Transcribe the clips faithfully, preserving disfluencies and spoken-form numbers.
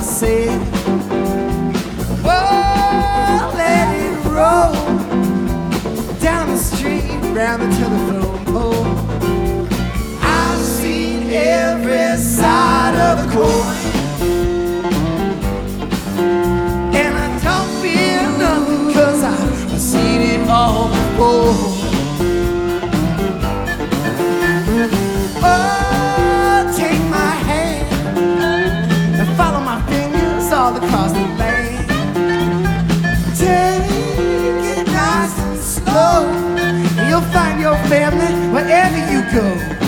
I said, oh, let it roll down the street, round the telephone pole. I've seen every side of the coin, and I don't feel nothing, cause I've seen it all before. Oh, take my hand and follow my fingers all across the land. Take it nice and slow, and you'll find your family wherever you go.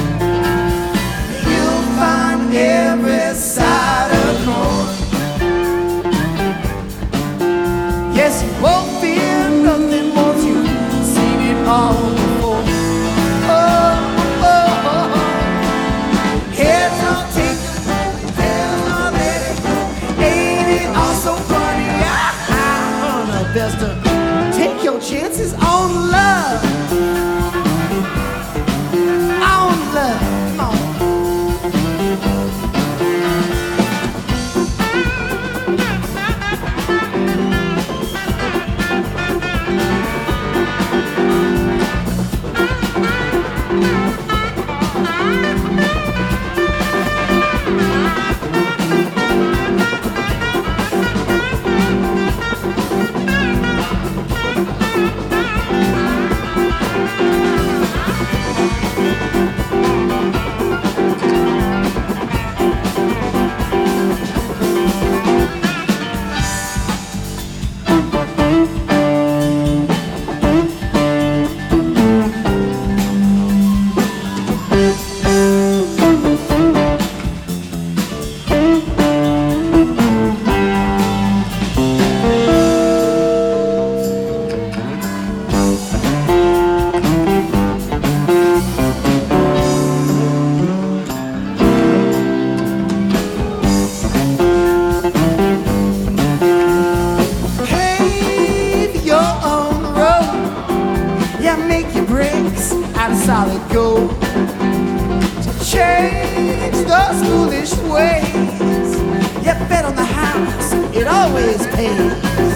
You'll find every side of the coin. Yes, you won't feel nothing once you've seen it all before. Oh, oh, oh, oh. Heads don't take it, tails don't let it go. Ain't it all so funny? Ah, the best to take your chances on love. On love, come on. Make your bricks out of solid gold. Change those foolish ways. You bet on the house, it always pays.